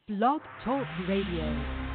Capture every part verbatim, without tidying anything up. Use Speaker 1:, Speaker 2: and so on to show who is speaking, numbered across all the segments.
Speaker 1: Blog Talk Radio.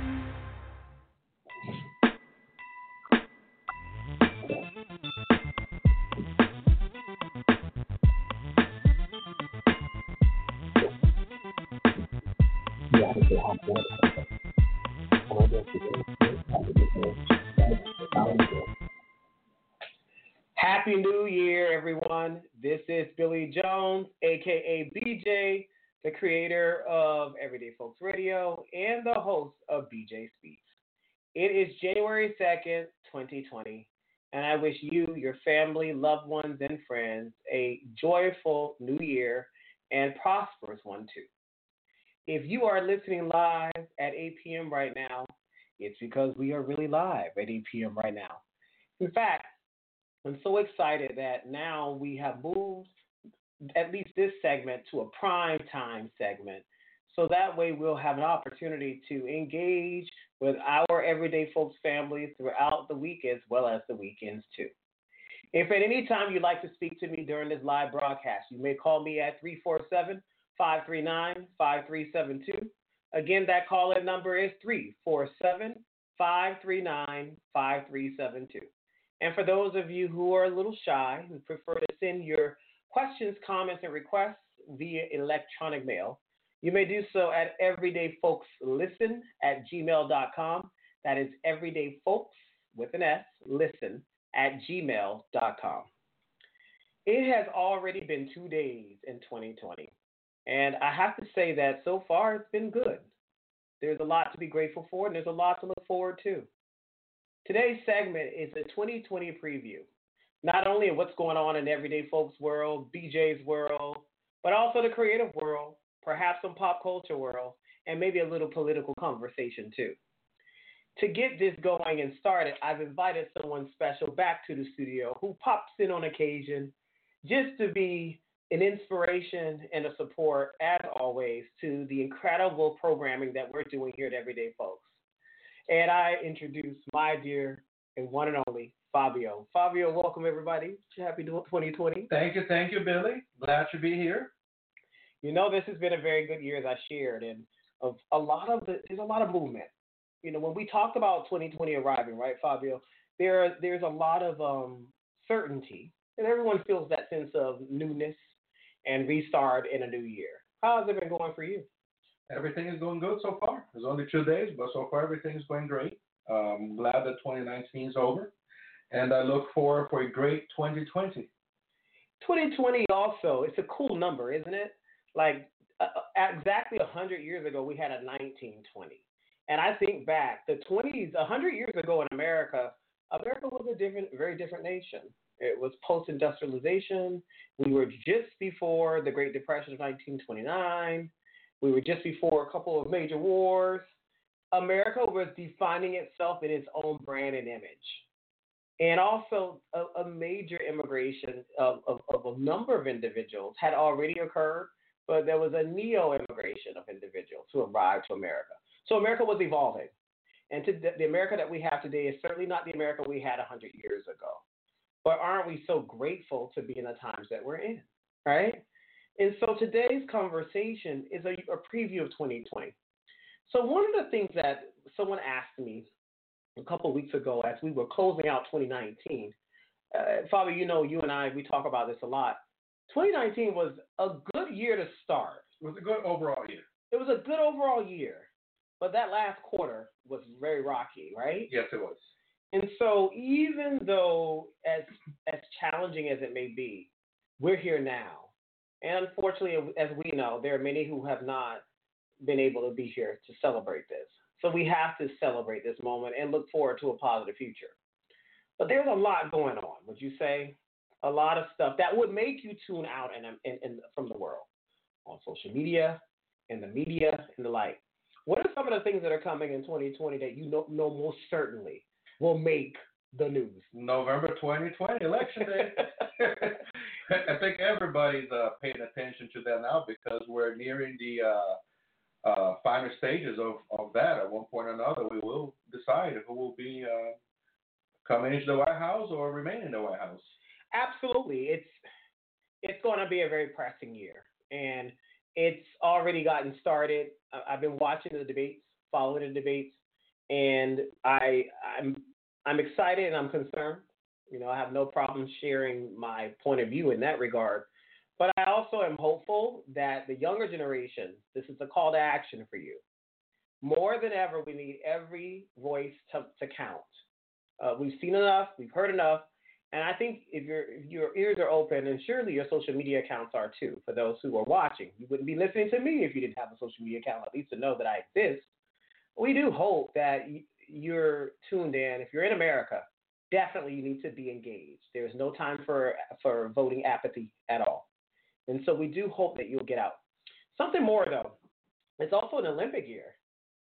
Speaker 2: Happy New Year, everyone. This is Billy Jones, aka B J, the creator of Everyday Folks Radio and the host of B J Speaks. It is January second, twenty twenty, and I wish you, your family, loved ones, and friends a joyful new year and prosperous one too. If you are listening live at eight p.m. right now, it's because we are really live at eight p.m. right now. In fact, I'm so excited that now we have moved at least this segment to a prime time segment. So that way we'll have an opportunity to engage with our everyday folks families throughout the week as well as the weekends too. If at any time you'd like to speak to me during this live broadcast, you may call me at three four seven, five three nine, five three seven two. Again, that call-in number is three four seven, five three nine, five three seven two. And for those of you who are a little shy, who prefer to send your questions, comments, and requests via electronic mail, you may do so at everydayfolkslisten at gmail dot com. That is everydayfolks with an S, listen at gmail dot com. It has already been two days in twenty twenty, and I have to say that so far it's been good. There's a lot to be grateful for, and there's a lot to look forward to. Today's segment is a twenty twenty preview, not only of what's going on in everyday folks' world, B J's world, but also the creative world, perhaps some pop culture world, and maybe a little political conversation too. To get this going and started, I've invited someone special back to the studio who pops in on occasion just to be an inspiration and a support, as always, to the incredible programming that we're doing here at Everyday Folks. And I introduce my dear and one and only Fabio. Fabio, welcome everybody. Happy twenty twenty.
Speaker 3: Thank you, thank you, Billy. Glad to be here.
Speaker 2: You know, this has been a very good year, as I shared, and of a lot of the, there's a lot of movement. You know, when we talked about twenty twenty arriving, right, Fabio, there there's a lot of um, certainty, and everyone feels that sense of newness and restart in a new year. How's it been going for you?
Speaker 3: Everything is going good so far. It's only two days, but so far everything is going great. Um, glad that twenty nineteen is over, and I look forward for a great twenty twenty.
Speaker 2: twenty twenty also, it's a cool number, isn't it? Like uh, exactly one hundred years ago, we had a nineteen twenty. And I think back, the twenties, one hundred years ago in America, America was a different, very different nation. It was post-industrialization. We were just before the Great Depression of nineteen twenty-nine. We were just before a couple of major wars. America was defining itself in its own brand and image. And also a, a major immigration of, of, of a number of individuals had already occurred, but there was a neo-immigration of individuals who arrived to America. So America was evolving. And to the, the America that we have today is certainly not the America we had one hundred years ago. But aren't we so grateful to be in the times that we're in, right? And so today's conversation is a, a preview of twenty twenty. So one of the things that someone asked me a couple of weeks ago as we were closing out twenty nineteen, uh, Fabio, you know, you and I, we talk about this a lot. twenty nineteen was a good year to start.
Speaker 3: It was a good overall year.
Speaker 2: It was a good overall year, but that last quarter was very rocky, right?
Speaker 3: Yes, it was.
Speaker 2: And so even though as as challenging as it may be, we're here now. And unfortunately, as we know, there are many who have not been able to be here to celebrate this. So we have to celebrate this moment and look forward to a positive future. But there's a lot going on, would you say? A lot of stuff that would make you tune out in, in, in, from the world on social media, in the media, and the like. What are some of the things that are coming in twenty twenty that you know, know most certainly will make the news?
Speaker 3: November twenty twenty, election day. I think everybody's uh, paying attention to that now because we're nearing the uh, uh, final stages of, of that. At one point or another, we will decide who will be uh, coming into the White House or remain in the White House.
Speaker 2: Absolutely. It's it's going to be a very pressing year. And It's already gotten started. I- I've been watching the debates, following the debates, and I I'm I'm excited and I'm concerned. You know, I have no problem sharing my point of view in that regard. But I also am hopeful that the younger generation, this is a call to action for you. More than ever, we need every voice to, to count. Uh, we've seen enough, we've heard enough, and I think if your if your ears are open, and surely your social media accounts are too, for those who are watching, you wouldn't be listening to me if you didn't have a social media account, at least to know that I exist. We do hope that you're tuned in. If you're in America, definitely you need to be engaged. There's no time for for voting apathy at all, and so we do hope that you'll get out. Something more though, it's also an Olympic year.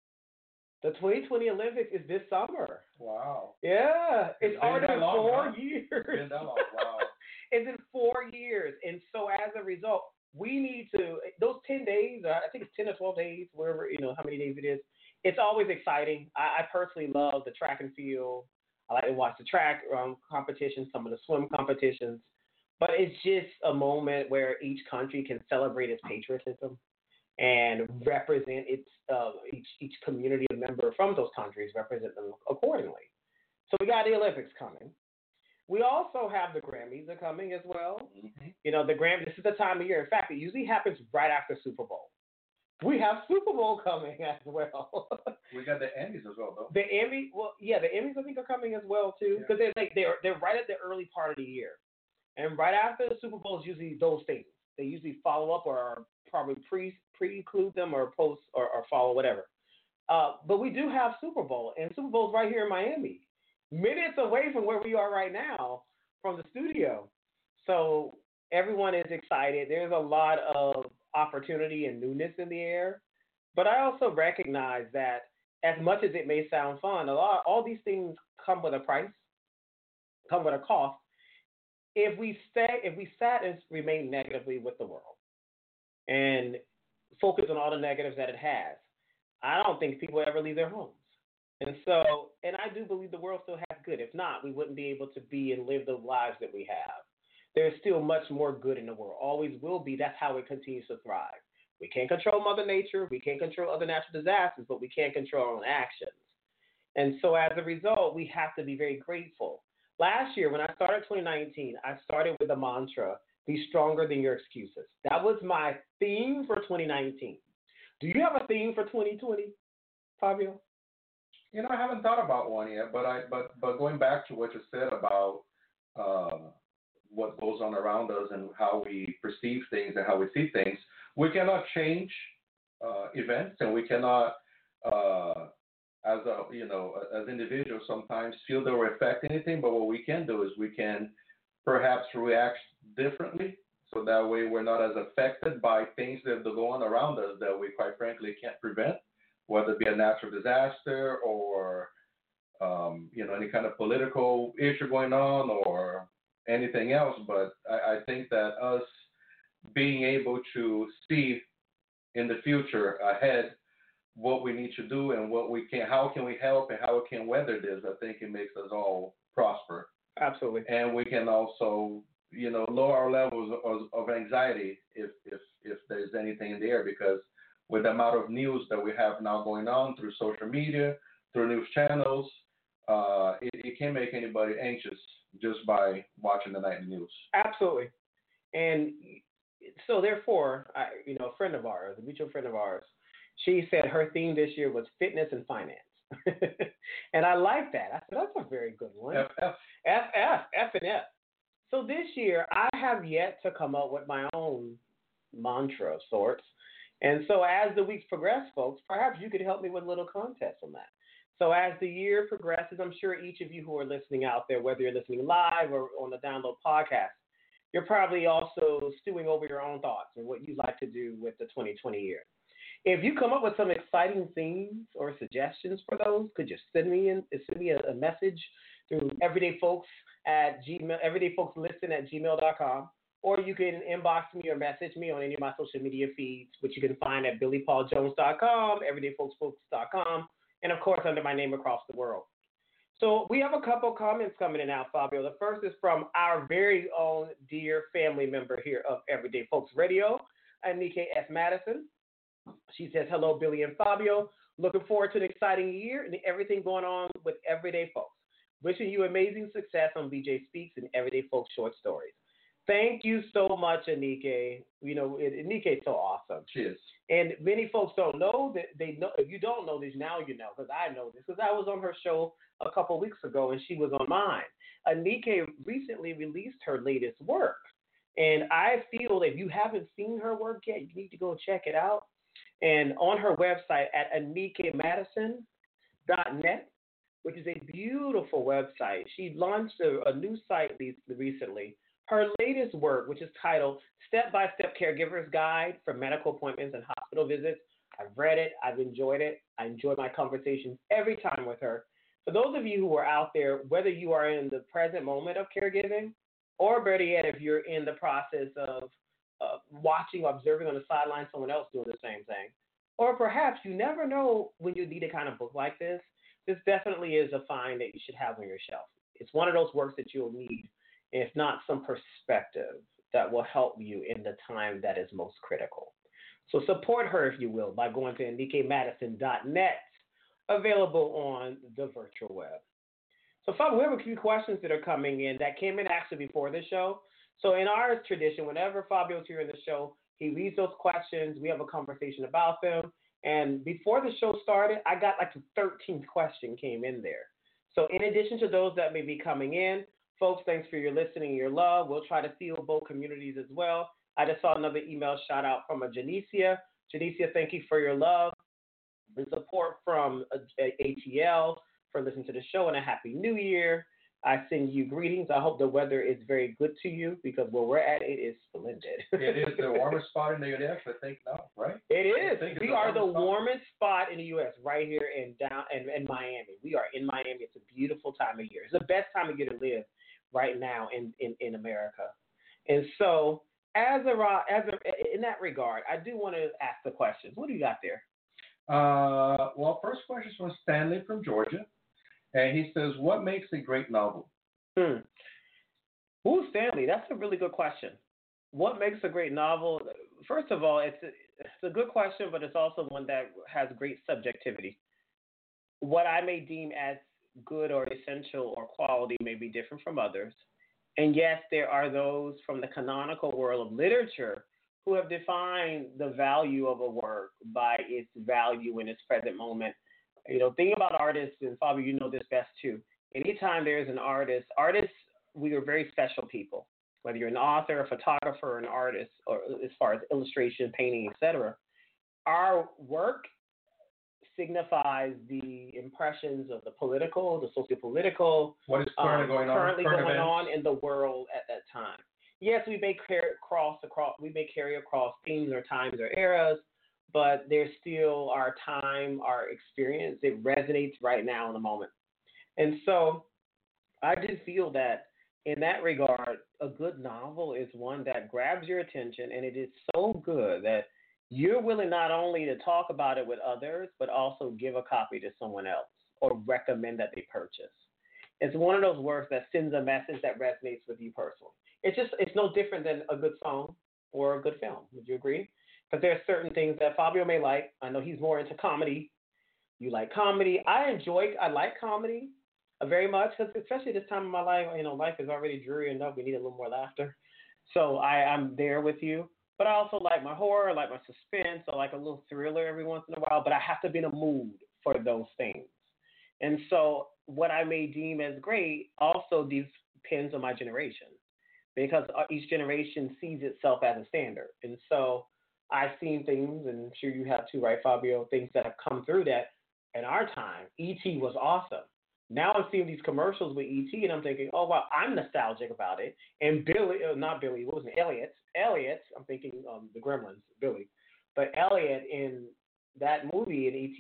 Speaker 2: The twenty twenty Olympics is this summer.
Speaker 3: Wow.
Speaker 2: Yeah, it's
Speaker 3: It's been
Speaker 2: already
Speaker 3: that
Speaker 2: been
Speaker 3: long,
Speaker 2: four
Speaker 3: huh?
Speaker 2: years.
Speaker 3: It's been that long. Wow.
Speaker 2: It's been four years, and so as a result, we need to those ten days. uh, I think it's ten or twelve days, wherever you know how many days it is. It's always exciting. I, I personally love the track and field. I like to watch the track um, competitions, some of the swim competitions. But it's just a moment where each country can celebrate its patriotism and represent its uh, each each community member from those countries, represent them accordingly. So we got the Olympics coming. We also have the Grammys are coming as well.
Speaker 3: Mm-hmm.
Speaker 2: You know, the Grammy. This is the time of year. In fact, it usually happens right after Super Bowl. We have Super Bowl coming as well.
Speaker 3: We got the Emmys as well, though.
Speaker 2: The Emmy, well, yeah, the Emmys I think are coming as well too,
Speaker 3: Yeah.
Speaker 2: because they're like they're they're right at the early part of the year, and right after the Super Bowl is usually those things. They usually follow up or probably pre pre include them or post or, or follow whatever. Uh, but we do have Super Bowl, and Super Bowl's right here in Miami, minutes away from where we are right now from the studio. So everyone is excited. There's a lot of opportunity and newness in the air. But I also recognize that as much as it may sound fun, a lot all these things come with a price, come with a cost. If we stay, if we sat and remain negatively with the world and focus on all the negatives that it has, I don't think people ever leave their homes. And so, and I do believe the world still has good. If not, we wouldn't be able to be and live the lives that we have. There's still much more good in the world. Always will be. That's how it continues to thrive. We can't control Mother Nature. We can't control other natural disasters, but we can control our own actions. And so as a result, we have to be very grateful. Last year, when I started twenty nineteen, I started with the mantra, be stronger than your excuses. That was my theme for twenty nineteen. Do you have a theme for twenty twenty, Fabio?
Speaker 3: You know, I haven't thought about one yet, but I but but going back to what you said about uh, what goes on around us and how we perceive things and how we see things, we cannot change uh, events, and we cannot, uh, as a you know, as individuals, sometimes feel that we affect anything. But what we can do is we can perhaps react differently, so that way we're not as affected by things that go on around us that we quite frankly can't prevent, whether it be a natural disaster or um, you know, any kind of political issue going on or anything else. But I, I think that us being able to see in the future ahead what we need to do and what we can, how can we help and how we can weather this, I think it makes us all prosper.
Speaker 2: Absolutely.
Speaker 3: And we can also, you know, lower our levels of, of anxiety if, if, if there's anything in the air, because with the amount of news that we have now going on through social media, through news channels, uh, it, it can make anybody anxious just by watching the nightly news.
Speaker 2: Absolutely. And so therefore, I, you know, a friend of ours, a mutual friend of ours, she said her theme this year was fitness and finance. And I like that. I said, that's a very good one.
Speaker 3: F F.
Speaker 2: F F, F and F. So this year, I have yet to come up with my own mantra of sorts. And so as the weeks progress, folks, perhaps you could help me with a little contest on that. So as the year progresses, I'm sure each of you who are listening out there, whether you're listening live or on the download podcast, you're probably also stewing over your own thoughts and what you'd like to do with the twenty twenty year. If you come up with some exciting themes or suggestions for those, could you send me in, send me a, a message through everydayfolks at gmail, everydayfolkslisten at gmail dot com, or you can inbox me or message me on any of my social media feeds, which you can find at billy paul jones dot com, everydayfolksfolks dot com, and of course under my name across the world. So we have a couple comments coming in now, Fabio. The first is from our very own dear family member here of Everyday Folks Radio, Anike S. Madison. She says, hello, Billy and Fabio. Looking forward to an exciting year and everything going on with Everyday Folks. Wishing you amazing success on B J Speaks and Everyday Folks Short Stories. Thank you so much, Anike. You know, Anike is so awesome.
Speaker 3: She is.
Speaker 2: And many folks don't know that they know. If you don't know this, now you know, because I know this, because I was on her show a couple weeks ago and she was on mine. Anike recently released her latest work. And I feel if you haven't seen her work yet, you need to go check it out. And on her website at anike madison dot net, which is a beautiful website, she launched a, a new site recently. Her latest work, which is titled Step-by-Step Caregiver's Guide for Medical Appointments and Hospital Visits. I've read it. I've enjoyed it. I enjoy my conversations every time with her. For those of you who are out there, whether you are in the present moment of caregiving, or better yet, if you're in the process of uh, watching or observing on the sidelines someone else doing the same thing, or perhaps you never know when you need a kind of book like this, this definitely is a find that you should have on your shelf. It's one of those works that you'll need, if not some perspective that will help you in the time that is most critical. So support her, if you will, by going to anike madison dot net, available on the virtual web. So, Fabio, we have a few questions that are coming in that came in actually before the show. So in our tradition, whenever Fabio's here in the show, he reads those questions, we have a conversation about them. And before the show started, I got like the thirteenth question came in there. So in addition to those that may be coming in, folks, thanks for your listening and your love. We'll try to field both communities as well. I just saw another email shout out from a Janicia. Janicia, thank you for your love and support from A T L for listening to the show, and a happy new year. I send you greetings. I hope the weather is very good to you because where we're at, it is splendid.
Speaker 3: It is the warmest spot in the U S, I think, now, right?
Speaker 2: It is. We
Speaker 3: the
Speaker 2: are the
Speaker 3: warmest
Speaker 2: warmest spot. spot in the U S right here in down in, in Miami. We are in Miami. It's a beautiful time of year. It's the best time of year to live right now in, in, in America. And so as a as a, in that regard, I do want to ask the questions. What do you got there?
Speaker 3: Uh, well, first question is from Stanley from Georgia. And he says, what makes a great novel?
Speaker 2: Hmm. Who's Stanley? That's a really good question. What makes a great novel? First of all, it's a, it's a good question, but it's also one that has great subjectivity. What I may deem as good or essential or quality may be different from others. And yes, there are those from the canonical world of literature who have defined the value of a work by its value in its present moment. You know, think about artists, and Fabio, you know this best too. Anytime there's an artist, artists, we are very special people. Whether you're an author, a photographer, an artist, or as far as illustration, painting, et cetera, our work signifies the impressions of the political, the socio-political,
Speaker 3: what is currently
Speaker 2: um,
Speaker 3: going
Speaker 2: currently
Speaker 3: on,
Speaker 2: going on in the world at that time. Yes, we may carry across, across, we may carry across themes or times or eras, but there's still our time, our experience. It resonates right now in the moment. And so I do feel that in that regard, a good novel is one that grabs your attention, and it is so good that you're willing not only to talk about it with others, but also give a copy to someone else or recommend that they purchase. It's one of those works that sends a message that resonates with you personally. It's just, it's no different than a good song or a good film. Would you agree? Because there are certain things that Fabio may like. I know he's more into comedy. You like comedy. I enjoy, I like comedy uh, very much, because especially this time of my life, you know, life is already dreary enough. We need a little more laughter. So I, I'm there with you. But I also like my horror, I like my suspense, I like a little thriller every once in a while, but I have to be in a mood for those things. And so what I may deem as great also depends on my generation, because each generation sees itself as a standard. And so I've seen things, and I'm sure you have too, right, Fabio, things that have come through that in our time. E T was awesome. Now I'm seeing these commercials with E T, and I'm thinking, oh, wow, I'm nostalgic about it. And Billy, uh, not Billy, what was it, Elliot? Elliot, I'm thinking um, the Gremlins, Billy. But Elliot in that movie in E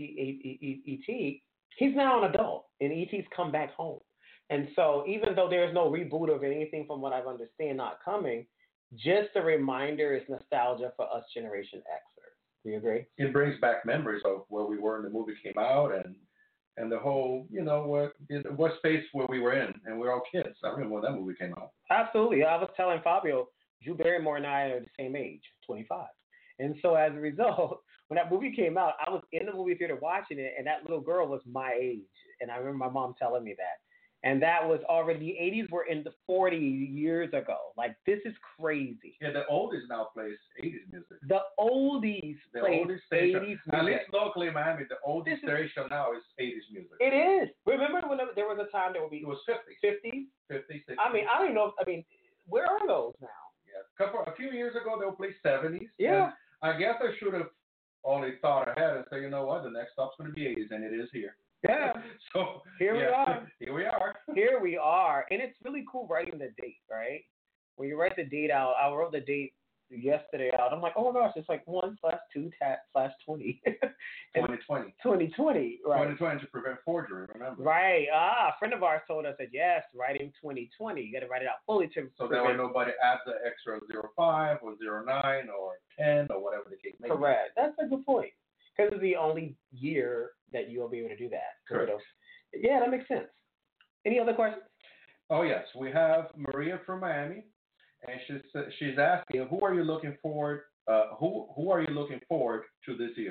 Speaker 2: T, he's now an adult, and E T's come back home. And so even though there's no reboot of anything from what I understand not coming, just a reminder is nostalgia for us Generation Xers. Do you agree?
Speaker 3: It brings back memories of where we were when the movie came out, and and the whole, you know, what what space where we were in, and we were all kids. I remember when that movie came out.
Speaker 2: Absolutely. I was telling Fabio, Drew Barrymore and I are the same age, twenty-five. And so as a result, when that movie came out, I was in the movie theater watching it, and that little girl was my age. And I remember my mom telling me that. And that was already, the eighties were in the forty years ago. Like, this is crazy.
Speaker 3: Yeah, the oldies now plays eighties music.
Speaker 2: The oldies
Speaker 3: The
Speaker 2: play
Speaker 3: oldies station,
Speaker 2: eighties
Speaker 3: at
Speaker 2: music.
Speaker 3: least locally in Miami, the oldies
Speaker 2: This is-
Speaker 3: station now is eighties music.
Speaker 2: It is. Remember when there was a time there would be
Speaker 3: It was fifties.
Speaker 2: fifties?
Speaker 3: fifties, sixties.
Speaker 2: I mean, I don't even know. If, I mean, where are those now?
Speaker 3: Yeah, a couple, a few years ago, they would play seventies.
Speaker 2: Yeah.
Speaker 3: And I guess I should have only thought ahead and say, you know what, the next stop's going to be eighties, and it is here.
Speaker 2: Yeah.
Speaker 3: So
Speaker 2: Here we
Speaker 3: yeah,
Speaker 2: are.
Speaker 3: Here we are.
Speaker 2: Here we are. And it's really cool writing the date, right? When you write the date out, I wrote the date yesterday out. I'm like, oh my gosh, it's like one slash two tat slash twenty.
Speaker 3: twenty twenty.
Speaker 2: twenty twenty, right?
Speaker 3: twenty twenty to prevent forgery, remember?
Speaker 2: Right. Ah, a friend of ours told us that, yes, writing twenty twenty, you got to write it out fully to
Speaker 3: So that way nobody adds the extra zero five or zero nine or ten or whatever the case may be.
Speaker 2: Correct. That's a good point. Because it's the only year that you'll be able to do that.
Speaker 3: Correct.
Speaker 2: Yeah, that makes sense. Any other questions?
Speaker 3: Oh, yes. We have Maria from Miami, and she's, she's asking, who are you looking forward uh, who who are you looking forward to this year?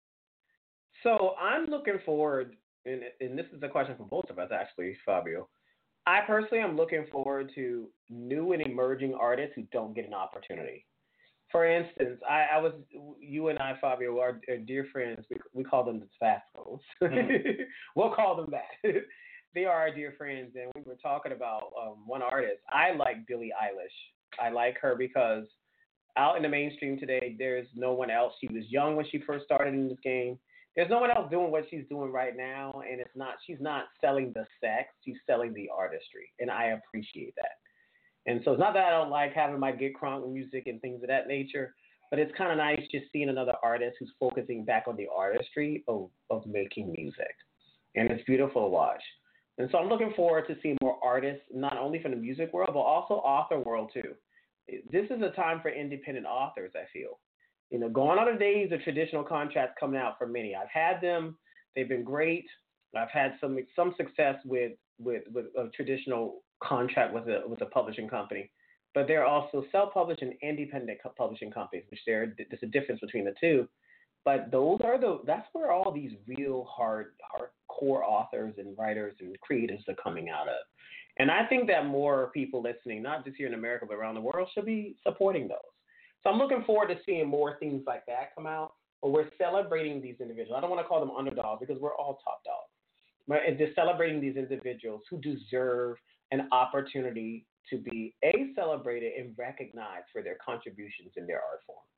Speaker 2: So I'm looking forward, and, and this is a question for both of us, actually, Fabio. I personally am looking forward to new and emerging artists who don't get an opportunity. For instance, I, I was, you and I, Fabio, are, are dear friends. We, we call them the Tabascos. Mm-hmm. We'll call them that. They are our dear friends, and we were talking about um, one artist. I like Billie Eilish. I like her because out in the mainstream today, there's no one else. She was young when she first started in this game. There's no one else doing what she's doing right now, and it's not. She's not selling the sex. She's selling the artistry, and I appreciate that. And so it's not that I don't like having my Get Crunk music and things of that nature, but it's kind of nice just seeing another artist who's focusing back on the artistry of, of making music. And it's beautiful to watch. And so I'm looking forward to seeing more artists, not only from the music world, but also author world too. This is a time for independent authors, I feel. You know, gone are the days of traditional contracts coming out for many. I've had them. They've been great. I've had some some success with with, with a traditional contract with a with a publishing company, but there are also self-published and independent publishing companies, which there there's a difference between the two. But those are the that's where all these real hard hardcore authors and writers and creatives are coming out of. And I think that more people listening, not just here in America but around the world, should be supporting those. So I'm looking forward to seeing more things like that come out. But we're celebrating these individuals. I don't want to call them underdogs because we're all top dogs. But it's just celebrating these individuals who deserve an opportunity to be A, celebrated and recognized for their contributions in their art form.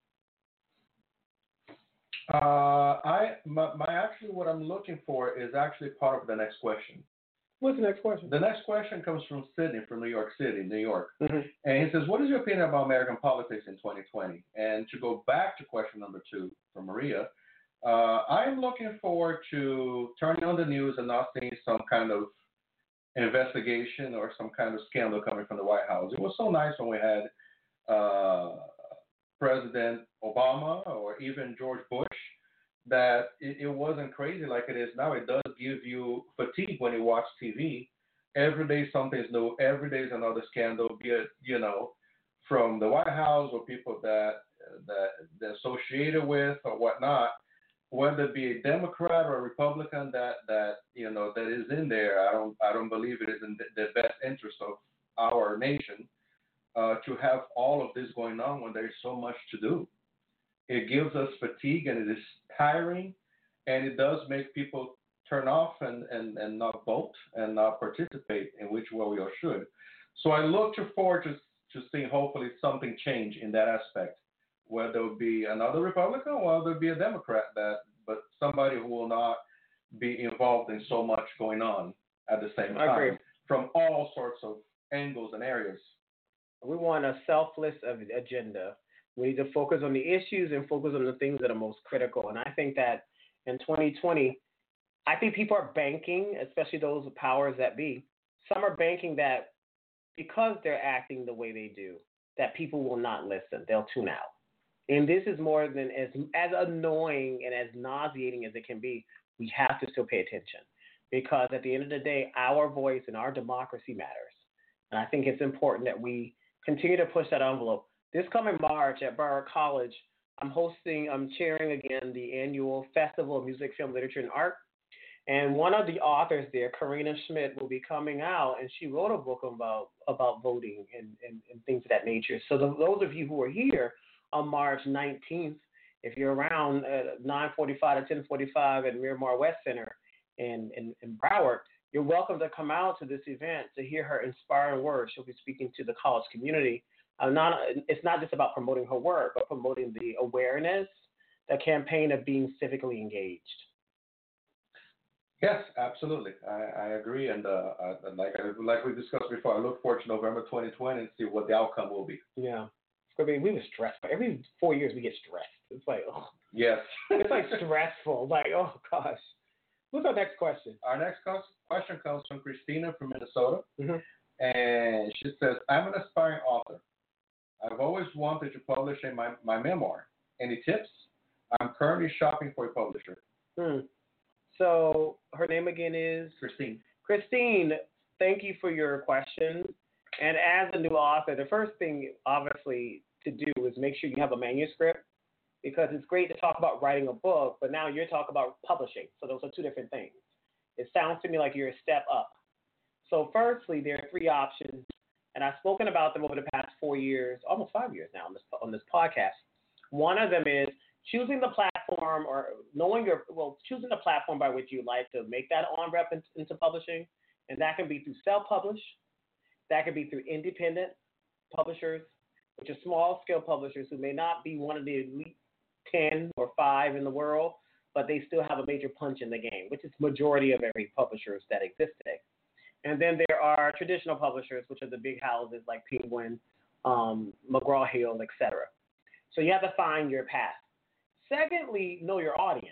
Speaker 3: Uh, I my, my actually what I'm looking for is actually part of the next question.
Speaker 2: What's the next question?
Speaker 3: The next question comes from Sydney, from New York City, New York.
Speaker 2: Mm-hmm.
Speaker 3: And he says, what is your opinion about American politics in twenty twenty? And to go back to question number two from Maria, uh, I'm looking forward to turning on the news and not seeing some kind of investigation or some kind of scandal coming from the White House. It was so nice when we had uh, President Obama or even George Bush, that it, it wasn't crazy like it is now. It does give you fatigue when you watch T V. Every day something's new. Every day is another scandal, be it, you know, from the White House or people that that they're associated with or whatnot. Whether it be a Democrat or a Republican that, that you know that is in there, I don't I don't believe it is in the best interest of our nation uh, to have all of this going on when there's so much to do. It gives us fatigue and it is tiring, and it does make people turn off and, and, and not vote and not participate in which way we all should. So I look forward to, to seeing hopefully something change in that aspect, whether it be another Republican or whether it be a Democrat, that but somebody who will not be involved in so much going on at the same time.
Speaker 2: I agree.
Speaker 3: From all sorts of angles and areas.
Speaker 2: We want a selfless agenda. We need to focus on the issues and focus on the things that are most critical. And I think that in twenty twenty, I think people are banking, especially those with powers that be. Some are banking that because they're acting the way they do, that people will not listen. They'll tune out. And this is more than as as annoying and as nauseating as it can be. We have to still pay attention because at the end of the day, our voice and our democracy matters. And I think it's important that we continue to push that envelope. This coming March at Broward College, I'm hosting, I'm chairing again the annual Festival of Music, Film, Literature, and Art. And one of the authors there, Karina Schmidt, will be coming out, and she wrote a book about about voting and, and, and things of that nature. So the, those of you who are here on March nineteenth, if you're around at nine forty-five to ten forty-five at Miramar West Center in, in, in Broward, you're welcome to come out to this event to hear her inspiring words. She'll be speaking to the college community. Uh, not, it's not just about promoting her work, but promoting the awareness, the campaign of being civically engaged.
Speaker 3: Yes, absolutely. I, I agree. And uh, uh, like like we discussed before, I look forward to November twenty twenty and see what the outcome will be.
Speaker 2: Yeah. I mean, we were stressed. Every four years we get stressed. It's like, oh.
Speaker 3: Yes.
Speaker 2: It's like stressful. Like, oh, gosh. What's our next question?
Speaker 3: Our next question comes from Christina from Minnesota.
Speaker 2: Mm-hmm.
Speaker 3: And she says, I'm an aspiring author. I've always wanted to publish in my, my memoir. Any tips? I'm currently shopping for a publisher.
Speaker 2: Hmm. So her name again is?
Speaker 3: Christine.
Speaker 2: Christine, thank you for your question. And as a new author, the first thing, obviously, to do is make sure you have a manuscript, because it's great to talk about writing a book, but now you're talking about publishing. So those are two different things. It sounds to me like you're a step up. So firstly, there are three options, and I've spoken about them over the past four years, almost five years now on this, on this podcast. One of them is choosing the platform, or knowing your, well, choosing the platform by which you like to make that on-rep into publishing, and that can be through self-publish, that can be through independent publishers, which are small-scale publishers who may not be one of the elite ten or five in the world, but they still have a major punch in the game, which is the majority of every publishers that exist today. And then there are traditional publishers, which are the big houses like Penguin, um, McGraw-Hill, et cetera. So you have to find your path. Secondly, know your audience.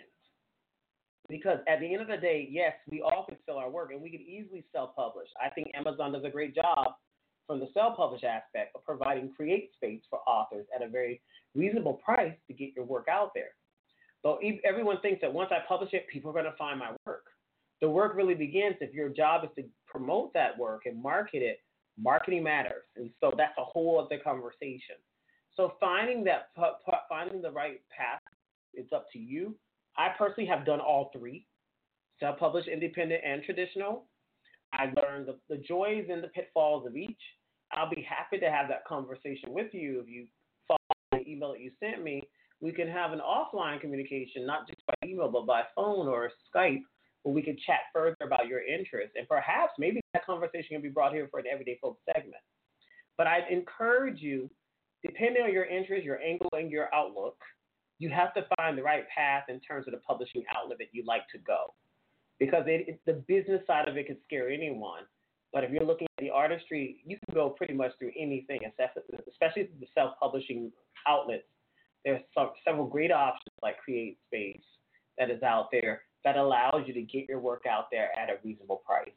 Speaker 2: Because at the end of the day, yes, we all can sell our work, and we can easily self-publish. I think Amazon does a great job from the self-publish aspect of providing create space for authors at a very reasonable price to get your work out there. But everyone thinks that once I publish it, people are going to find my work. The work really begins if your job is to promote that work and market it. Marketing matters, and so that's a whole other conversation. So finding that, finding the right path, it's up to you. I personally have done all three, self-published, independent, and traditional. I learned the, the joys and the pitfalls of each. I'll be happy to have that conversation with you. If you follow the email that you sent me, we can have an offline communication, not just by email, but by phone or Skype, where we can chat further about your interests. And perhaps maybe that conversation can be brought here for an Everyday Folks segment. But I'd encourage you, depending on your interest, your angle, and your outlook, you have to find the right path in terms of the publishing outlet that you'd like to go. Because it, it, the business side of it can scare anyone. But if you're looking at the artistry, you can go pretty much through anything, especially the self-publishing outlets. There's some, several great options like Create Space that is out there that allows you to get your work out there at a reasonable price.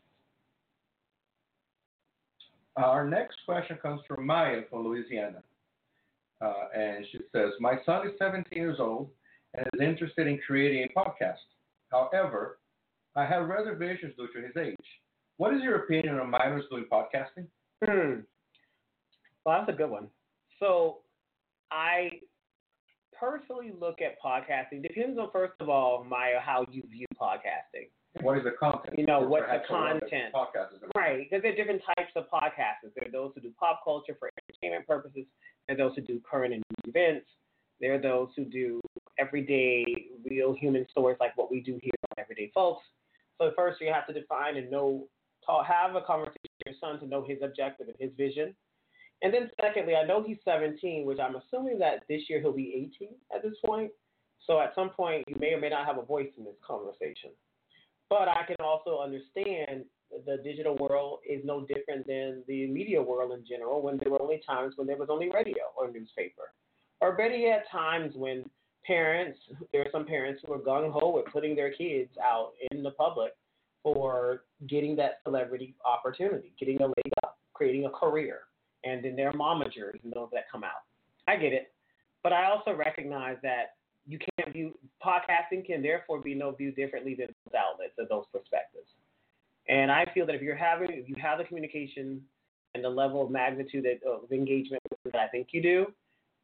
Speaker 3: Our next question comes from Maya from Louisiana. Uh, and she says, my son is seventeen years old and is interested in creating a podcast. However, I have reservations due to his age. What is your opinion on minors doing podcasting?
Speaker 2: Hmm. Well, that's a good one. So I personally look at podcasting. Depends on, first of all, Maya, how you view podcasting.
Speaker 3: What is the content?
Speaker 2: You know, what's the
Speaker 3: What
Speaker 2: content?
Speaker 3: Podcast is
Speaker 2: right, because there are different types of podcasters. There are those who do pop culture for entertainment purposes. There are those who do current and news events. There are those who do everyday, real human stories like what we do here on Everyday Folks. So first you have to define and know, talk, have a conversation with your son to know his objective and his vision. And then secondly, I know he's seventeen, which I'm assuming that this year he'll be eighteen at this point. So at some point, you may or may not have a voice in this conversation. But I can also understand the digital world is no different than the media world in general, when there were only times when there was only radio or newspaper. Or better yet, times when parents, there are some parents who are gung-ho with putting their kids out in the public for getting that celebrity opportunity, getting a leg up, creating a career. And then there are momagers and those that come out. I get it. But I also recognize that you can't view, podcasting can therefore be no viewed differently than those outlets or those perspectives. And I feel that if you're having, if you have the communication and the level of magnitude that, of engagement that I think you do,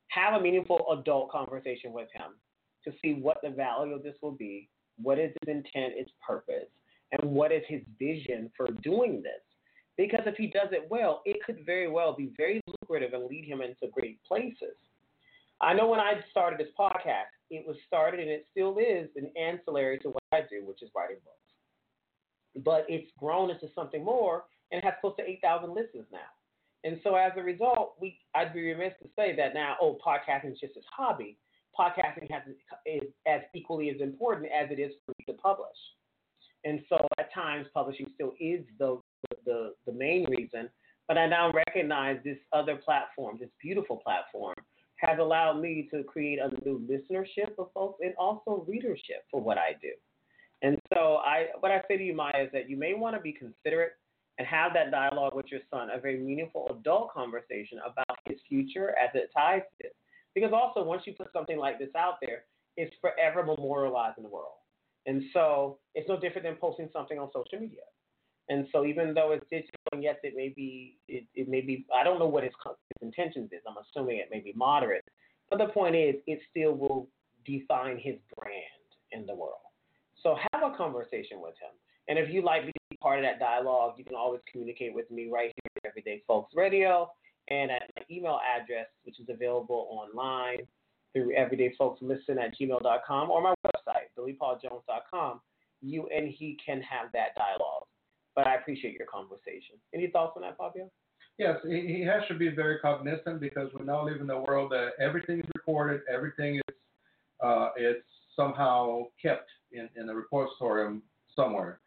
Speaker 2: have a meaningful adult conversation with him to see what the value of this will be, what is his intent, its purpose, and what is his vision for doing this. Because if he does it well, it could very well be very lucrative and lead him into great places. I know when I started this podcast, it was started and it still is an ancillary to what I do, which is writing books. But it's grown into something more and has close to eight thousand listens now. And so as a result, we I'd be remiss to say that now, oh, podcasting is just his hobby. Podcasting has, is as equally as important as it is for me to publish. And so at times, publishing still is the, the, the main reason. But I now recognize this other platform, this beautiful platform, has allowed me to create a new listenership of folks and also readership for what I do. And so I, what I say to you, Maya, is that you may want to be considerate and have that dialogue with your son, a very meaningful adult conversation about his future as it ties to this. Because also, once you put something like this out there, it's forever memorialized in the world. And so it's no different than posting something on social media. And so even though it's digital, and yes, it may be, it, it may be, I don't know what his, his intentions is. I'm assuming it may be moderate. But the point is, it still will define his brand in the world. So have a conversation with him. And if you'd like to be part of that dialogue, you can always communicate with me right here at Everyday Folks Radio and at my email address, which is available online through everydayfolkslisten at gmail dot com or my website, billy paul jones dot com. You and he can have that dialogue. But I appreciate your conversation. Any thoughts on that, Fabio?
Speaker 3: Yes, he, he has to be very cognizant because we now live in a world that everything is recorded, everything is uh, it's somehow kept in, in a repository somewhere.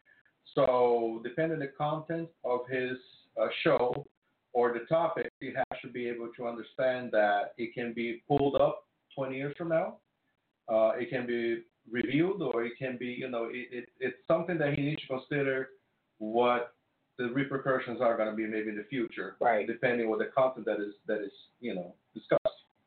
Speaker 3: So depending on the content of his uh, show or the topic, he has to be able to understand that it can be pulled up twenty years from now. Uh, it can be reviewed, or it can be, you know, it, it, it's something that he needs to consider what the repercussions are going to be maybe in the future,
Speaker 2: right?
Speaker 3: Depending on the content that is that is you know discussed.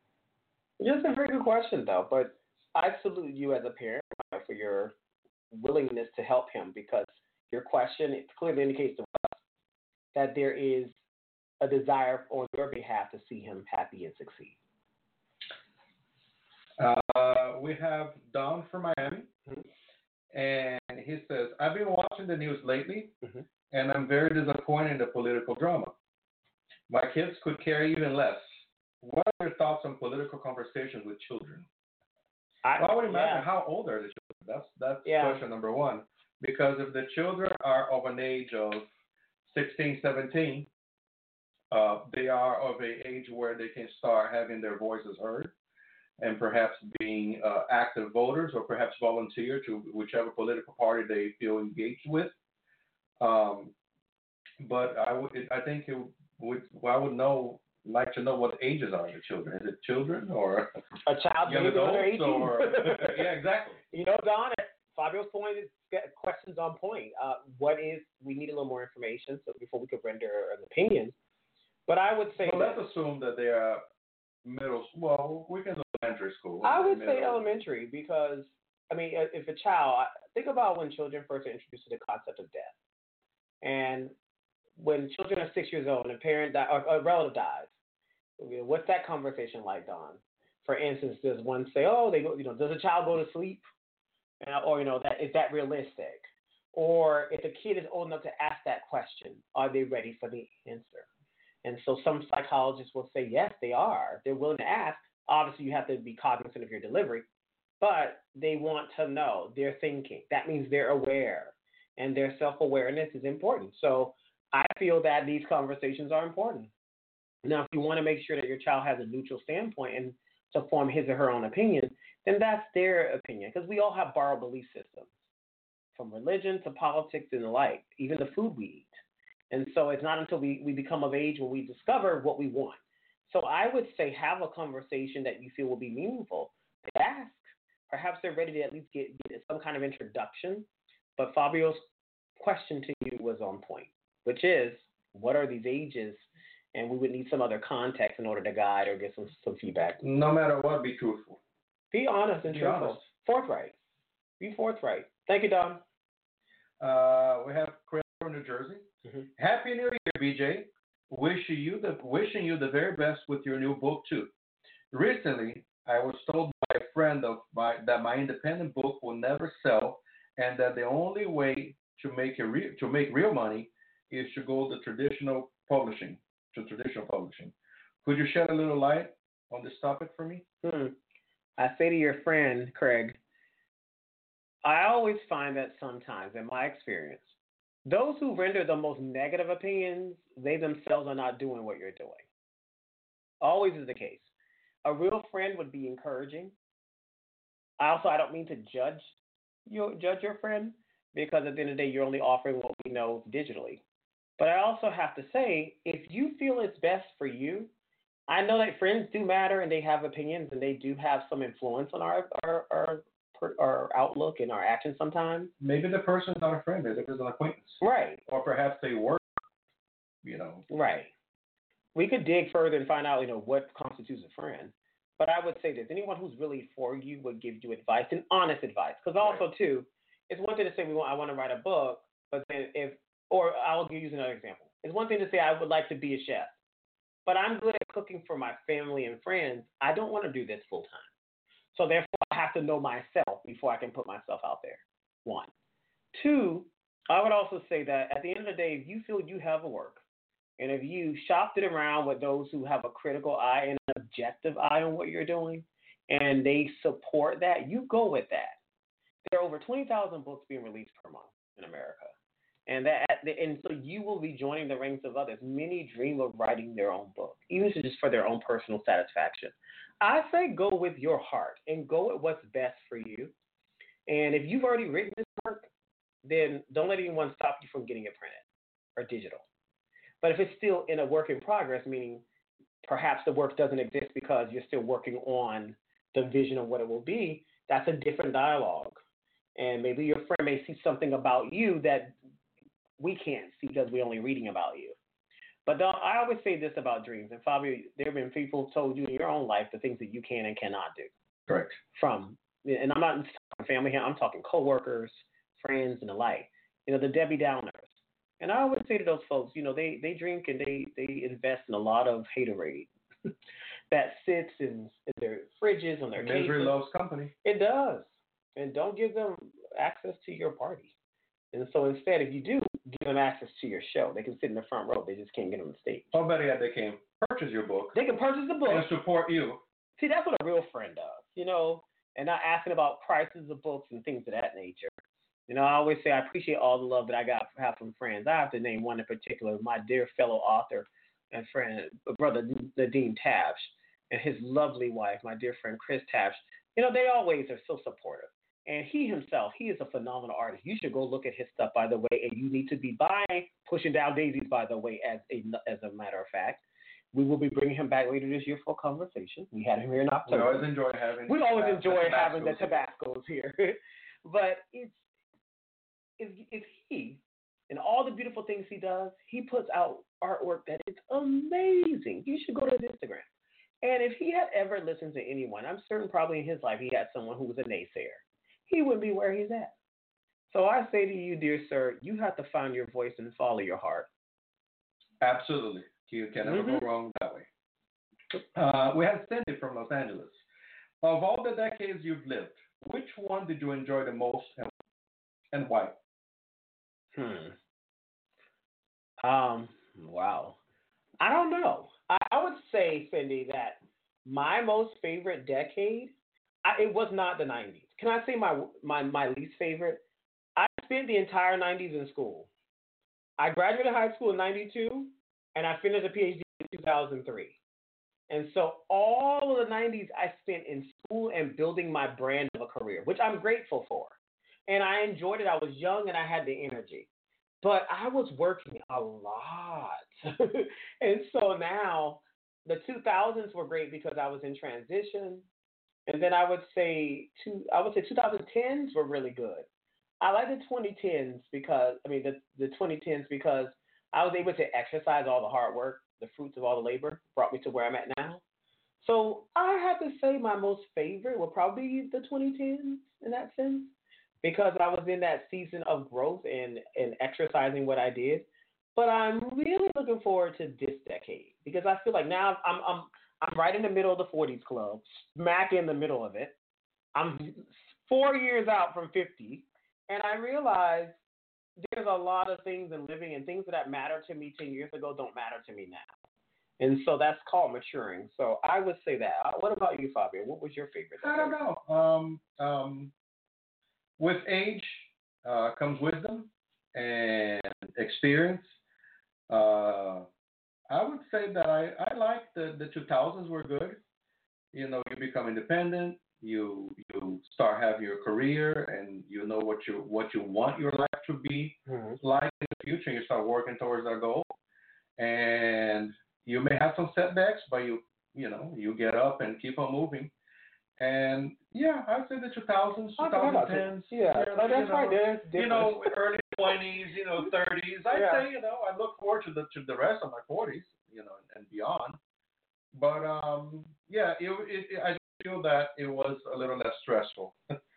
Speaker 2: Just a very good question, though. But I salute you as a parent for your willingness to help him, because your question, it clearly indicates to us that there is a desire on your behalf to see him happy and succeed.
Speaker 3: Uh, we have Don from Miami, mm-hmm. and he says, I've been watching the news lately, mm-hmm. and I'm very disappointed in the political drama. My kids could care even less. What are your thoughts on political conversations with children? I, well, I would imagine yeah. how old are the children? That's, that's yeah. question number one. Because if the children are of an age of sixteen, seventeen, uh, they are of an age where they can start having their voices heard and perhaps being uh, active voters, or perhaps volunteer to whichever political party they feel engaged with. Um, but I would, I think it would, well, I would know, like to know what ages are the children. Is it children or
Speaker 2: a child young adults under eighteen? Or,
Speaker 3: yeah, exactly.
Speaker 2: You know, Don, Fabio's point is questions on point. Uh, what is, we need a little more information so before we could render an opinion. But I would say,
Speaker 3: well,
Speaker 2: that,
Speaker 3: let's assume that they are middle. Well, we can do elementary school.
Speaker 2: I would say elementary, because I mean, if a child, think about when children first are introduced to the concept of death, and when children are six years old and a parent die, or a relative dies, what's that conversation like, Don? For instance, does one say, "Oh, they go," you know, does a child go to sleep? Or, you know, that is that realistic? Or if a kid is old enough to ask that question, are they ready for the answer? And so some psychologists will say, yes, they are. They're willing to ask. Obviously, you have to be cognizant of your delivery, but they want to know. They're thinking. That means they're aware, and their self-awareness is important. So I feel that these conversations are important. Now, if you want to make sure that your child has a neutral standpoint and to form his or her own opinion, then that's their opinion, because we all have borrowed belief systems, from religion to politics and the like, even the food we eat. And so it's not until we, we become of age when we discover what we want. So I would say have a conversation that you feel will be meaningful. Ask. Perhaps they're ready to at least get, get some kind of introduction. But Fabio's question to you was on point, which is, what are these ages? And we would need some other context in order to guide or get some, some feedback.
Speaker 3: No matter what, be truthful.
Speaker 2: Be honest and
Speaker 3: be
Speaker 2: truthful.
Speaker 3: Honest.
Speaker 2: Forthright. Be forthright. Thank you, Don.
Speaker 3: Uh, we have Chris from New Jersey.
Speaker 2: Mm-hmm.
Speaker 3: Happy New Year, B J. Wishing you the wishing you the very best with your new book too. Recently, I was told by a friend of mine that my independent book will never sell, and that the only way to make a re- to make real money is to go the traditional publishing to traditional publishing. Could you shed a little light on this topic for me?
Speaker 2: Hmm. I say to your friend, Craig, I always find that sometimes, in my experience, those who render the most negative opinions, they themselves are not doing what you're doing. Always is the case. A real friend would be encouraging. I also I don't mean to judge you judge your friend because at the end of the day you're only offering what we know digitally. But I also have to say, if you feel it's best for you, I know that friends do matter and they have opinions and they do have some influence on our our our, our outlook and our actions sometimes.
Speaker 3: Maybe the person's not a friend, maybe it's an acquaintance.
Speaker 2: Right.
Speaker 3: Or perhaps they work, you know.
Speaker 2: Right. We could dig further and find out, you know, what constitutes a friend. But I would say this: anyone who's really for you would give you advice and honest advice. Because also, right. too, it's one thing to say we want, I want to write a book, but then if, or I'll use another example. It's one thing to say I would like to be a chef, but I'm good at cooking for my family and friends. I don't want to do this full time. So therefore, I have to know myself before I can put myself out there. One. Two, I would also say that at the end of the day, if you feel you have a work, and if you shopped it around with those who have a critical eye and an objective eye on what you're doing, and they support that, you go with that. There are over twenty thousand books being released per month in America. And that, and so you will be joining the ranks of others. Many dream of writing their own book, even if it's just for their own personal satisfaction. I say go with your heart and go with what's best for you. And if you've already written this work, then don't let anyone stop you from getting it printed or digital. But if it's still in a work in progress, meaning perhaps the work doesn't exist because you're still working on the vision of what it will be, that's a different dialogue. And maybe your friend may see something about you that we can't see because we're only reading about you. But the, I always say this about dreams. And Fabio, there have been people who told you in your own life the things that you can and cannot do.
Speaker 3: Correct.
Speaker 2: From, and I'm not talking family here, I'm talking coworkers, friends, and the like. You know, the Debbie Downers. And I always say to those folks, you know, they, they drink and they, they invest in a lot of haterade that sits in, in their fridges, on their cases.
Speaker 3: Misery loves company.
Speaker 2: It does. And don't give them access to your party. And so instead, if you do, give them access to your show. They can sit in the front row. They just can't get on the stage.
Speaker 3: Oh, better yet, they can purchase your book.
Speaker 2: They can purchase the book.
Speaker 3: And support you.
Speaker 2: See, that's what a real friend does, you know, and not asking about prices of books and things of that nature. You know, I always say I appreciate all the love that I got have from friends. I have to name one in particular, my dear fellow author and friend, brother Nadeem Tabsh, and his lovely wife, my dear friend Chris Tabsh. You know, they always are so supportive. And he himself, he is a phenomenal artist. You should go look at his stuff, by the way, and you need to be buying Pushing Down Daisies, by the way, as a, as a matter of fact. We will be bringing him back later this year for a conversation. We had him here in October.
Speaker 3: We always enjoy having
Speaker 2: We always
Speaker 3: uh,
Speaker 2: enjoy
Speaker 3: the
Speaker 2: having the Tabascos here. But it's, it's, it's he, and all the beautiful things he does, he puts out artwork that is amazing. You should go to his Instagram. And if he had ever listened to anyone, I'm certain probably in his life he had someone who was a naysayer. He wouldn't be where he's at. So I say to you, dear sir, you have to find your voice and follow your heart.
Speaker 3: Absolutely. You can never
Speaker 2: mm-hmm.
Speaker 3: go wrong that way. Uh, we have Cindy from Los Angeles. Of all the decades you've lived, which one did you enjoy the most and, and why?
Speaker 2: Hmm. Um. Wow. I don't know. I, I would say, Cindy, that my most favorite decade, I, it was not the nineties. Can I say my, my my least favorite? I spent the entire nineties in school. I graduated high school in ninety-two, and I finished a P H D in two thousand three. And so all of the nineties I spent in school and building my brand of a career, which I'm grateful for. And I enjoyed it. I was young and I had the energy. But I was working a lot. And so now the two thousands were great because I was in transition. And then I would say two, I would say twenty tens were really good. I like the twenty tens because, I mean, the, the twenty tens because I was able to exercise all the hard work, the fruits of all the labor brought me to where I'm at now. So I have to say my most favorite will probably be the twenty tens in that sense because I was in that season of growth and, and exercising what I did. But I'm really looking forward to this decade because I feel like now I'm I'm I'm right in the middle of the forties club, smack in the middle of it. I'm four years out from fifty, and I realize there's a lot of things in living and things that matter to me ten years ago don't matter to me now. And so that's called maturing. So I would say that. Uh, What about you, Fabio? What was your favorite?
Speaker 3: I don't know. Um, um, with age uh, comes wisdom and experience. Uh, I would say that I, I like the, the two thousands were good. You know, you become independent, you you start having your career, and you know what you what you want your life to be
Speaker 2: Mm-hmm.
Speaker 3: like in the future. And you start working towards that goal, and you may have some setbacks, but you you know you get up and keep on moving. And yeah, I'd say the two thousands,
Speaker 2: I forgot about
Speaker 3: twenty tens.
Speaker 2: it. Yeah,
Speaker 3: you
Speaker 2: like, that's
Speaker 3: know,
Speaker 2: right. There's
Speaker 3: you
Speaker 2: difference.
Speaker 3: know, early twenties, you know, thirties. I'd
Speaker 2: Yeah.
Speaker 3: say, you know, I look forward to the to the rest of my forties, you know, and beyond. But um, yeah, it, it, it I feel that it was a little less stressful.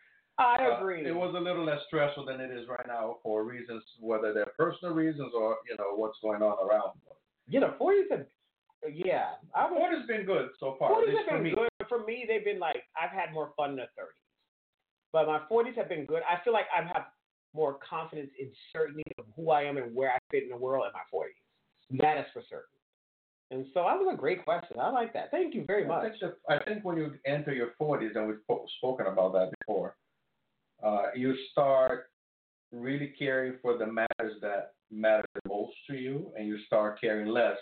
Speaker 2: I
Speaker 3: Uh,
Speaker 2: agree.
Speaker 3: it was a little less stressful than it is right now for reasons, whether they're personal reasons or you know what's going on around.
Speaker 2: You know, forties have, yeah. I was,
Speaker 3: forty's been good so far, at
Speaker 2: forties
Speaker 3: least
Speaker 2: have
Speaker 3: for
Speaker 2: been
Speaker 3: me.
Speaker 2: good. For me, they've been like, I've had more fun in the thirties. But my forties have been good. I feel like I have more confidence in certainty of who I am and where I fit in the world in my forties. That is for certain. And so that was a great question. I like that. Thank you very
Speaker 3: I
Speaker 2: much.
Speaker 3: think, that, I think when you enter your forties, and we've po- spoken about that before, uh, you start really caring for the matters that matter the most to you, and you start caring less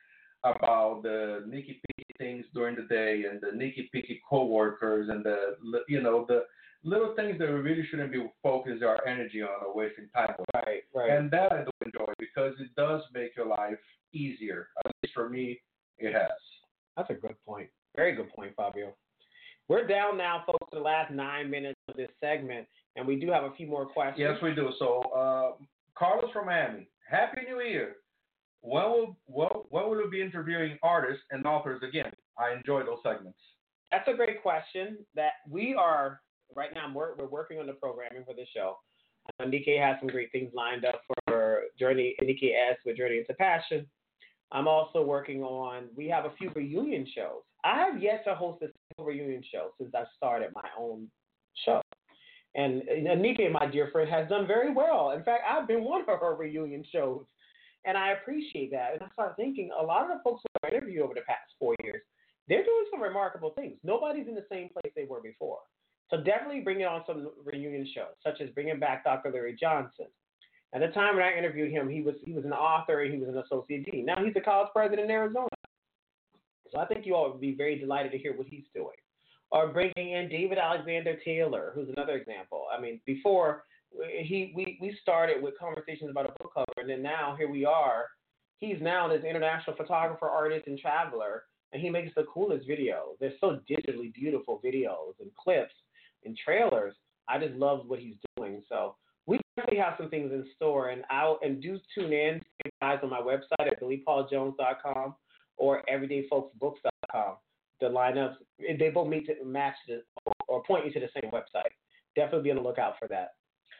Speaker 3: about the nicky picky things during the day and the nicky picky coworkers and the li- you know the little things that we really shouldn't be focusing our energy on or wasting time with.
Speaker 2: Right, right.
Speaker 3: And that I do enjoy because it does make your life easier. At least for me, it has.
Speaker 2: That's a good point. Very good point, Fabio. We're down now, folks, to the last nine minutes of this segment, and we do have a few more questions.
Speaker 3: Yes, we do. So, uh, Carlos from Miami, Happy New Year. When will, when, when will we be interviewing artists and authors again? I enjoy those segments.
Speaker 2: That's a great question. That we are right now. We're, we're working on the programming for the show. Uh, Nike has some great things lined up for Journey. Nike S with Journey into Passion. I'm also working on. We have a few reunion shows. I have yet to host a single reunion show since I started my own show. And Nike, my dear friend, has done very well. In fact, I've been one of her reunion shows. And I appreciate that. And I started thinking a lot of the folks who I interviewed over the past four years, they're doing some remarkable things. Nobody's in the same place they were before. So definitely bringing on some reunion shows, such as bringing back Doctor Larry Johnson. At the time when I interviewed him, he was he was an author and he was an associate dean. Now he's a college president in Arizona. So I think you all would be very delighted to hear what he's doing. Or bringing in David Alexander Taylor, who's another example. I mean, before he we, we started with conversations about a book cover, and then now here we are. He's now this international photographer, artist, and traveler, and he makes the coolest videos. They're so digitally beautiful videos and clips and trailers. I just love what he's doing. So we definitely have some things in store, and I'll and do tune in, guys, on my website at billy paul jones dot com or everyday folks books dot com. The lineups, they both meet to match the, or point you to the same website. Definitely be on the lookout for that.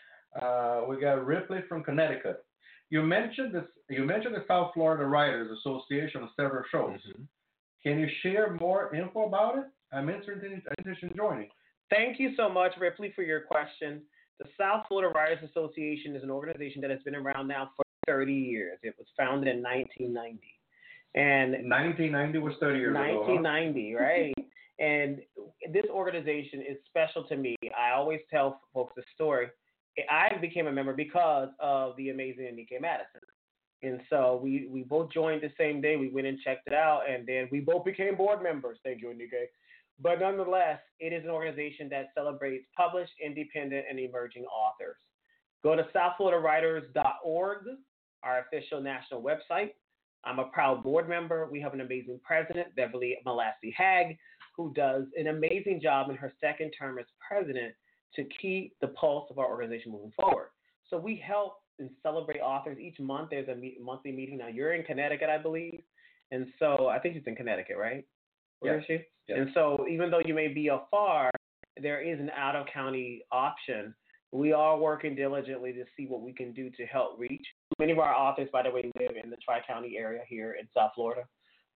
Speaker 3: Uh, we got Ripley from Connecticut. You mentioned this. You mentioned the South Florida Writers Association on several shows.
Speaker 2: Mm-hmm.
Speaker 3: Can you share more info about it? I'm interested in, interested in joining.
Speaker 2: Thank you so much, Ripley, for your question. The South Florida Writers Association is an organization that has been around now for thirty years. It was founded in nineteen ninety. And
Speaker 3: nineteen ninety was thirty years
Speaker 2: nineteen ninety,
Speaker 3: ago. Huh?
Speaker 2: Right? And this organization is special to me. I always tell folks the story. I became a member because of the amazing Enrique Madison. And so we, we both joined the same day. We went and checked it out, and then we both became board members. Thank you, Enrique. But nonetheless, it is an organization that celebrates published, independent, and emerging authors. Go to south florida writers dot org, our official national website. I'm a proud board member. We have an amazing president, Beverly Malassi Hagg, who does an amazing job in her second term as president to keep the pulse of our organization moving forward. So we help and celebrate authors each month. There's a meet, monthly meeting. Now, you're in Connecticut, I believe. And so I think she's in Connecticut, right? Where
Speaker 3: yeah.
Speaker 2: is she?
Speaker 3: Yeah.
Speaker 2: And so even though you may be afar, there is an out-of-county option. We are working diligently to see what we can do to help reach. Many of our authors, by the way, live in the Tri-County area here in South Florida.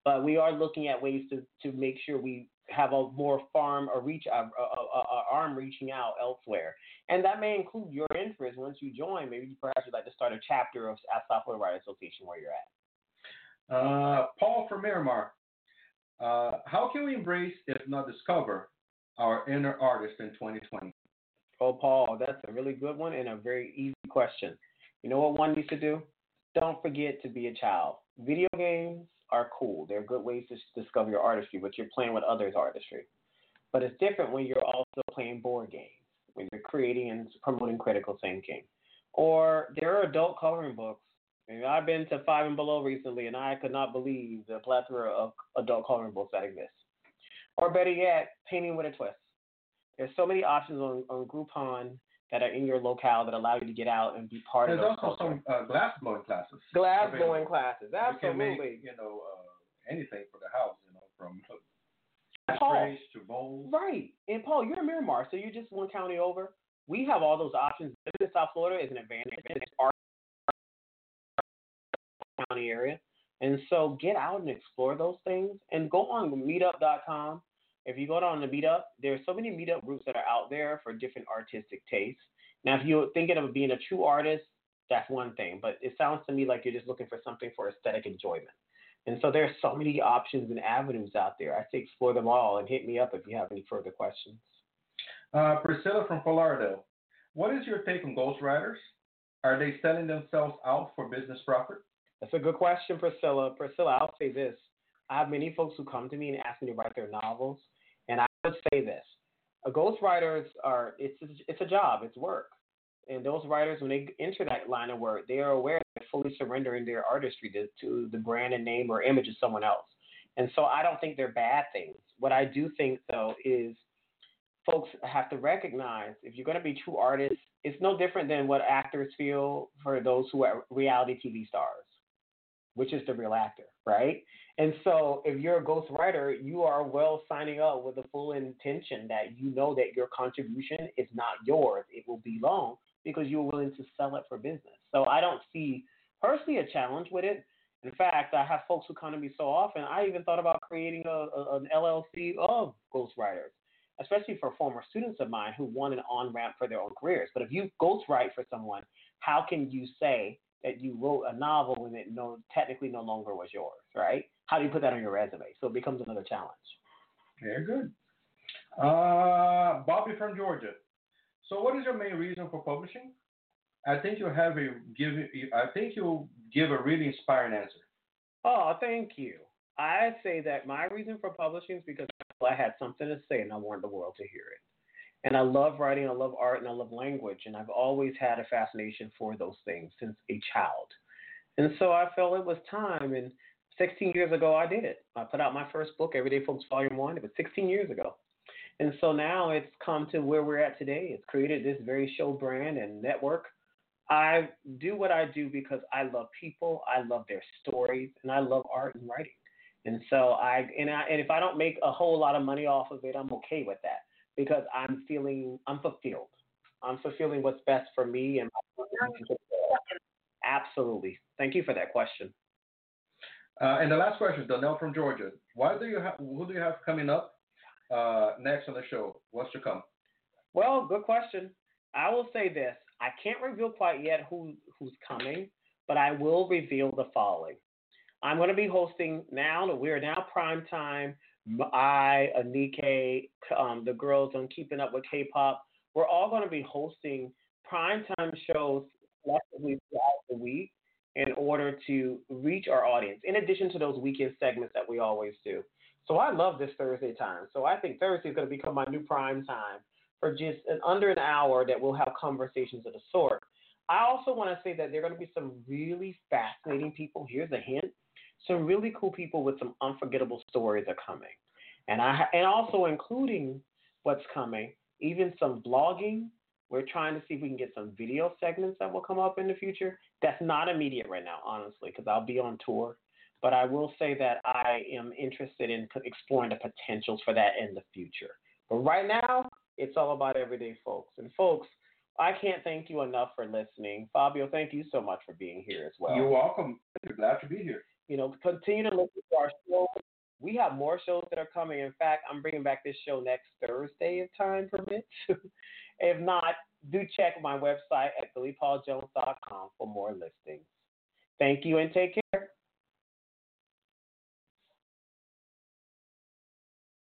Speaker 2: but we are looking at ways to, to make sure we have a more farm or reach a, a, a, a arm reaching out elsewhere, and that may include your interest. Once you join, maybe perhaps you'd like to start a chapter of South Florida Writers Association where you're at.
Speaker 3: Uh, Paul from Miramar. Uh, how can we embrace, if not discover, our inner artist in twenty twenty?
Speaker 2: Oh, Paul, that's a really good one and a very easy question. You know what one needs to do? Don't forget to be a child. Video games are cool. They're good ways to discover your artistry, but you're playing with others' artistry. But it's different when you're also playing board games, when you're creating and promoting critical thinking. Or there are adult coloring books. And I've been to Five and Below recently, and I could not believe the plethora of adult coloring books that exist. Or better yet, painting with a twist. There's so many options on, on Groupon that are in your locale that allow you to get out and be part
Speaker 3: There's
Speaker 2: of the
Speaker 3: also
Speaker 2: culture.
Speaker 3: some uh, glass blowing classes.
Speaker 2: Glass
Speaker 3: available.
Speaker 2: blowing classes, absolutely.
Speaker 3: You can make, you know, uh, anything for the house, you know, from
Speaker 2: Paul,
Speaker 3: ashtrays to bowls.
Speaker 2: right. And Paul, you're in Miramar, so you're just one county over. We have all those options. Living in South Florida is an advantage. It's our county area. And so get out and explore those things and go on meetup dot com. If you go on the Meetup, there's so many Meetup groups that are out there for different artistic tastes. Now, if you're thinking of being a true artist, that's one thing. But it sounds to me like you're just looking for something for aesthetic enjoyment. And so there's so many options and avenues out there. I say explore them all and hit me up if you have any further questions.
Speaker 3: Uh, Priscilla from Fort Lauderdale. What is your take on ghostwriters? Are they selling themselves out for business profit?
Speaker 2: That's a good question, Priscilla. Priscilla, I'll say this. I have many folks who come to me and ask me to write their novels. And I would say this. A ghostwriters are, it's, it's a job, it's work. And those writers, when they enter that line of work, they are aware they're fully surrendering their artistry to, to the brand and name or image of someone else. And so I don't think they're bad things. What I do think, though, is folks have to recognize if you're going to be true artists, it's no different than what actors feel for those who are reality T V stars, which is the real actor, right? And so if you're a ghostwriter, you are well signing up with the full intention that you know that your contribution is not yours. It will belong because you're willing to sell it for business. So I don't see personally a challenge with it. In fact, I have folks who come to me so often, I even thought about creating a, a, an L L C of ghostwriters, especially for former students of mine who want an on-ramp for their own careers. But if you ghostwrite for someone, how can you say that you wrote a novel when it no, technically no longer was yours, right? How do you put that on your resume? So it becomes another challenge.
Speaker 3: Very good. Uh, Bobby from Georgia. So what is your main reason for publishing? I think you have a give. I think you'll give a really inspiring answer.
Speaker 2: Oh, thank you. I say that my reason for publishing is because I had something to say and I wanted the world to hear it. And I love writing, I love art, and I love language. And I've always had a fascination for those things since a child. And so I felt it was time. And sixteen years ago, I did it. I put out my first book, Everyday Folks Volume one. It was sixteen years ago. And so now it's come to where we're at today. It's created this very show brand and network. I do what I do because I love people, I love their stories, and I love art and writing. And so I and, I, and if I don't make a whole lot of money off of it, I'm okay with that because I'm feeling, I'm fulfilled. I'm fulfilling what's best for me and my Absolutely. Thank you for that question.
Speaker 3: Uh, and the last question, Donnell from Georgia. Why do you have? Who do you have coming up uh, next on the show? What's to come?
Speaker 2: Well, good question. I will say this. I can't reveal quite yet who who's coming, but I will reveal the following. I'm going to be hosting now. We're now prime time. I, Anike, um, the girls on Keeping Up with K-pop. We're all going to be hosting primetime shows collectively throughout the week in order to reach our audience, in addition to those weekend segments that we always do. So I love this Thursday time. So I think Thursday is going to become my new prime time for just an, under an hour that we'll have conversations of the sort. I also want to say that there are going to be some really fascinating people. Here's a hint. Some really cool people with some unforgettable stories are coming. And I and also including what's coming, even some blogging. We're trying to see if we can get some video segments that will come up in the future. That's not immediate right now, honestly, because I'll be on tour. But I will say that I am interested in exploring the potentials for that in the future. But right now, it's all about everyday folks. And folks, I can't thank you enough for listening. Fabio, thank you so much for being here as well.
Speaker 3: You're welcome. Glad to be here.
Speaker 2: You know, continue to listen to our show. We have more shows that are coming. In fact, I'm bringing back this show next Thursday if time permits. If not, do check my website at billy paul jones dot com for more listings. Thank you and take care.